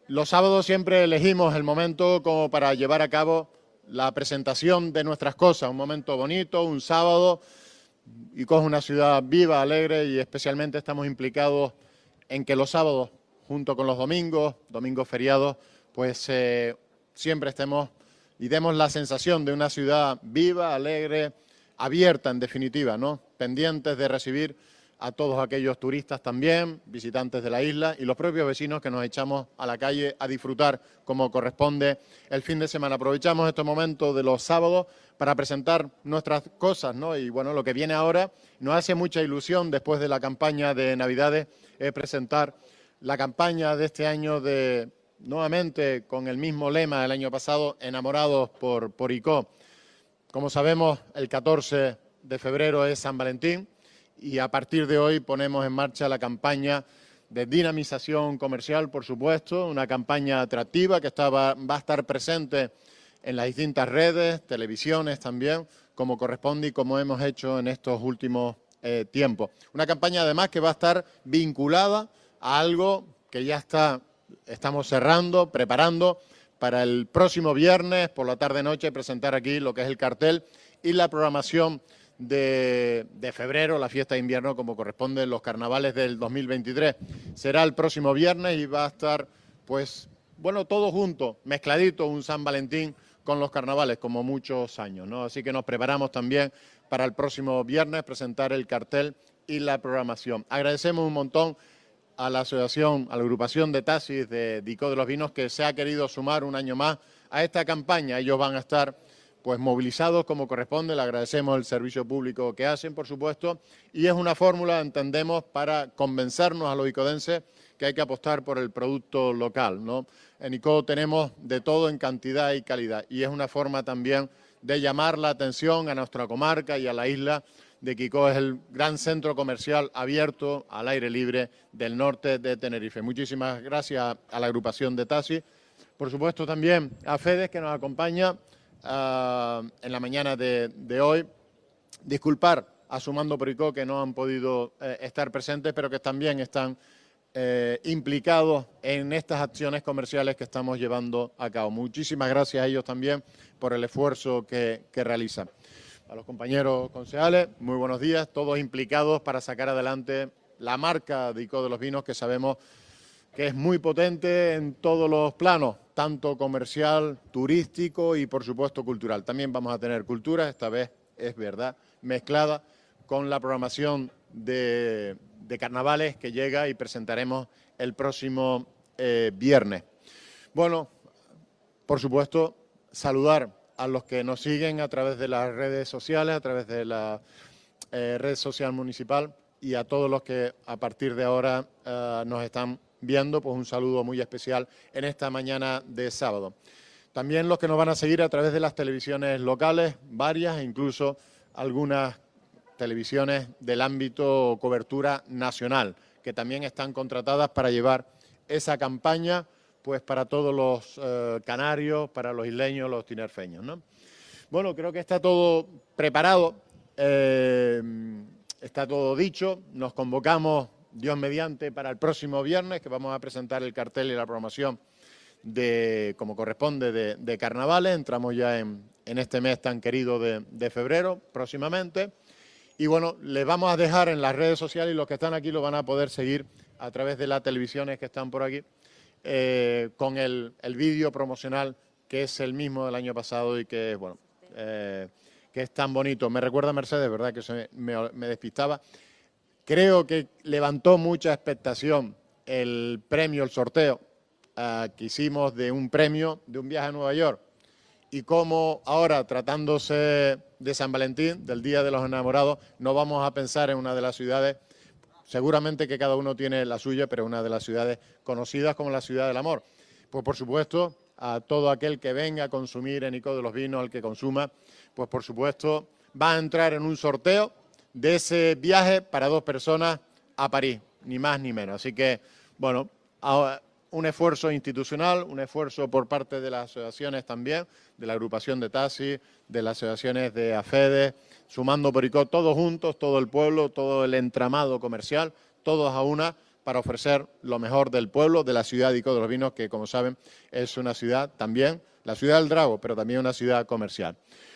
Los sábados siempre elegimos el momento como para llevar a cabo la presentación de nuestras cosas, un momento bonito, un sábado, Icó es una ciudad viva, alegre y especialmente estamos implicados en que los sábados, junto con los domingos, domingos feriados, pues siempre estemos y demos la sensación de una ciudad viva, alegre, abierta en definitiva, ¿no? Pendientes de recibir a todos aquellos turistas también, visitantes de la isla y los propios vecinos que nos echamos a la calle a disfrutar como corresponde el fin de semana. Aprovechamos estos momentos de los sábados para presentar nuestras cosas, ¿no? Y bueno, lo que viene ahora nos hace mucha ilusión después de la campaña de Navidades, presentar la campaña de este año de, nuevamente, con el mismo lema del año pasado, Enamorados por Icó. Como sabemos, el 14 de febrero es San Valentín y a partir de hoy ponemos en marcha la campaña de dinamización comercial, por supuesto, una campaña atractiva que va a estar presente en las distintas redes, televisiones también, como corresponde y como hemos hecho en estos últimos tiempos. Una campaña además que va a estar vinculada a algo que ya estamos cerrando, preparando para el próximo viernes por la tarde-noche presentar aquí lo que es el cartel y la programación de febrero, la fiesta de invierno como corresponde, los carnavales del 2023. Será el próximo viernes y va a estar, pues, bueno, todo junto, mezcladito, un San Valentín con los carnavales, como muchos años, ¿no? Así que nos preparamos también para el próximo viernes presentar el cartel y la programación. Agradecemos un montón a la asociación, a la agrupación de taxis de Icó de los Vinos que se ha querido sumar un año más a esta campaña. Ellos van a estar pues movilizados como corresponde, le agradecemos el servicio público que hacen, por supuesto, y es una fórmula, entendemos, para convencernos a los icodenses que hay que apostar por el producto local, ¿no? En Icó tenemos de todo en cantidad y calidad, y es una forma también de llamar la atención a nuestra comarca y a la isla de que Icó es el gran centro comercial abierto al aire libre del norte de Tenerife. Muchísimas gracias a la agrupación de taxis, por supuesto también a Fedes que nos acompaña en la mañana de hoy. Disculpar a Sumando por Icó que no han podido estar presentes, pero que también están implicados en estas acciones comerciales que estamos llevando a cabo. Muchísimas gracias a ellos también por el esfuerzo que realizan. A los compañeros concejales, muy buenos días, todos implicados para sacar adelante la marca de Icó de los Vinos, que sabemos que es muy potente en todos los planos, tanto comercial, turístico y, por supuesto, cultural. También vamos a tener cultura, esta vez es verdad, mezclada con la programación de carnavales que llega y presentaremos el próximo viernes. Bueno, por supuesto, saludar a los que nos siguen a través de las redes sociales, a través de la red social municipal y a todos los que a partir de ahora nos están viendo, pues un saludo muy especial en esta mañana de sábado. También los que nos van a seguir a través de las televisiones locales, varias, e incluso algunas televisiones del ámbito cobertura nacional, que también están contratadas para llevar esa campaña pues para todos los canarios, para los isleños, los tinerfeños, ¿no? Bueno, creo que está todo preparado, está todo dicho, nos convocamos Dios mediante para el próximo viernes, que vamos a presentar el cartel y la programación como corresponde, de carnavales. Entramos ya en este mes tan querido de febrero, próximamente. Y bueno, les vamos a dejar en las redes sociales y los que están aquí lo van a poder seguir a través de las televisiones que están por aquí, con el vídeo promocional que es el mismo del año pasado y que, bueno, que es tan bonito. Me recuerda a Mercedes, ¿verdad?, que me despistaba. Creo que levantó mucha expectación el premio, el sorteo que hicimos de un premio de un viaje a Nueva York. Y cómo ahora, tratándose de San Valentín, del Día de los Enamorados, no vamos a pensar en una de las ciudades, seguramente que cada uno tiene la suya, pero una de las ciudades conocidas como la ciudad del amor. Pues por supuesto, a todo aquel que venga a consumir en Icó de los Vinos, al que consuma, pues por supuesto va a entrar en un sorteo de ese viaje para 2 personas a París, ni más ni menos. Así que, bueno, un esfuerzo institucional, un esfuerzo por parte de las asociaciones también, de la agrupación de taxis, de las asociaciones de AFEDES, Sumando por Icó, todos juntos, todo el pueblo, todo el entramado comercial, todos a una, para ofrecer lo mejor del pueblo, de la ciudad de Ico de los Vinos, que como saben es una ciudad también, la ciudad del Drago, pero también una ciudad comercial.